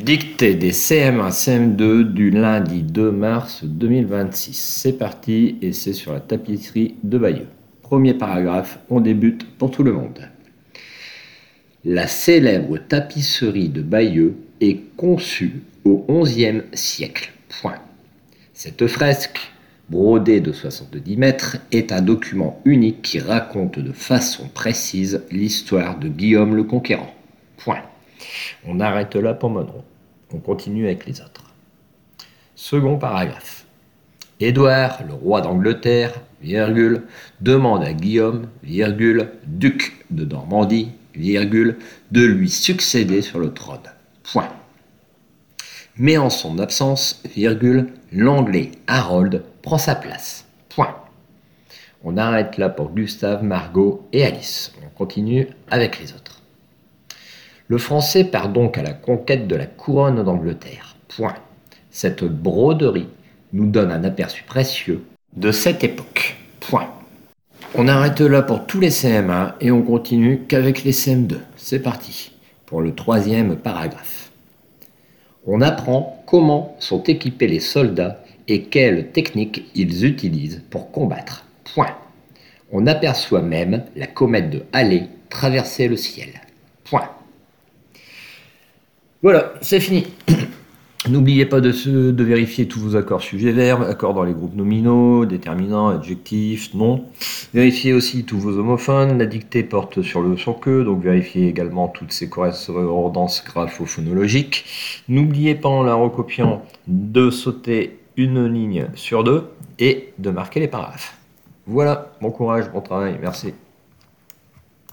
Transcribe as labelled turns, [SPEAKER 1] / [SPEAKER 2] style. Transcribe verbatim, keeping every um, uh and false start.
[SPEAKER 1] Dictée des C M un C M deux du lundi deux mars deux mille vingt-six. C'est parti et c'est sur la tapisserie de Bayeux. Premier paragraphe, on débute pour tout le monde. La célèbre tapisserie de Bayeux est conçue au onzième siècle. Point. Cette fresque, brodée de soixante-dix mètres, est un document unique qui raconte de façon précise l'histoire de Guillaume le Conquérant. Point. On arrête là pour Monroe. On continue avec les autres. Second paragraphe. Édouard, le roi d'Angleterre, virgule, demande à Guillaume, virgule, duc de Normandie, virgule, de lui succéder sur le trône. Point. Mais en son absence, virgule, l'anglais Harold prend sa place. Point. On arrête là pour Gustave, Margot et Alice. On continue avec les autres. Le français part donc à la conquête de la couronne d'Angleterre. Point. Cette broderie nous donne un aperçu précieux de cette époque. Point. On arrête là pour tous les C M un et on continue qu'avec les C M deux. C'est parti pour le troisième paragraphe. On apprend comment sont équipés les soldats et quelles techniques ils utilisent pour combattre. Point. On aperçoit même la comète de Halley traverser le ciel. Point. Voilà, c'est fini. N'oubliez pas de, se, de vérifier tous vos accords sujet-verbe, accords dans les groupes nominaux, déterminants, adjectifs, non. Vérifiez aussi tous vos homophones. La dictée porte sur le son que, donc vérifiez également toutes ces correspondances grapho-phonologiques. N'oubliez pas en la recopiant de sauter une ligne sur deux et de marquer les paragraphes. Voilà, bon courage, bon travail, merci.